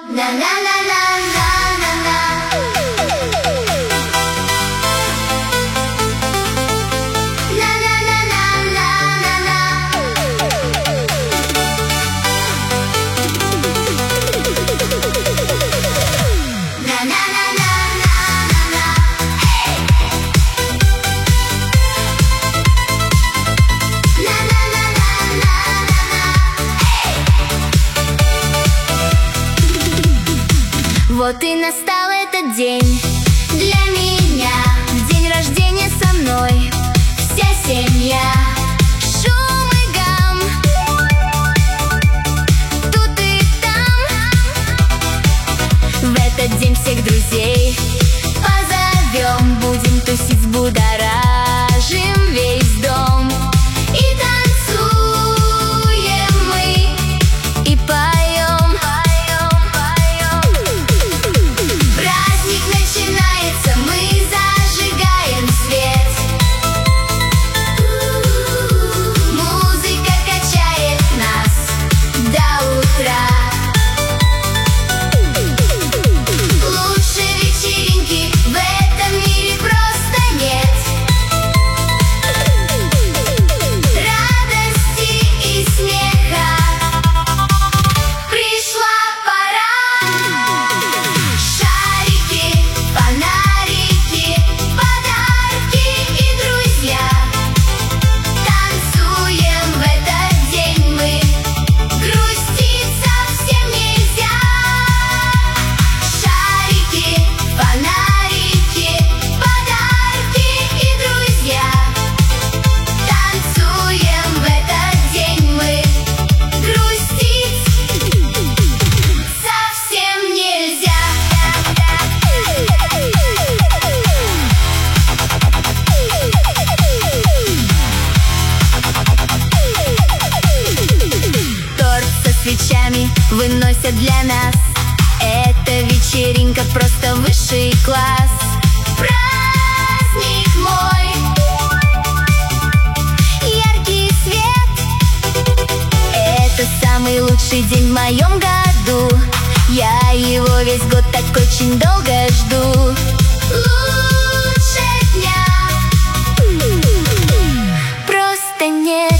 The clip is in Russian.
Вот и настал этот день для меня, день рождения со мной вся семья. Шум и гам, тут и там. В этот день всех друзей позовем, будем тусить, взбудоражим весь дом. И танцуем мы, и поем. Праздник начинается, мы зажигаем свет. Музыка качает нас до утра. Лучше вечеринки в этом мире просто нет. Радости и смеха пришла пора. Шарики, фонарики, подарки и друзья. Танцуем в этот день мы, грустить совсем нельзя. Шарики, фонарики, подарки и друзья. Танцуем в этот день мы, грустить совсем нельзя. Торт со свечами выносят для нас. Эта вечеринка просто высший класс. Праздник мой, яркий свет. Это самый лучший день в моем году. Я его весь год так очень долго жду. Лучше дня просто нет.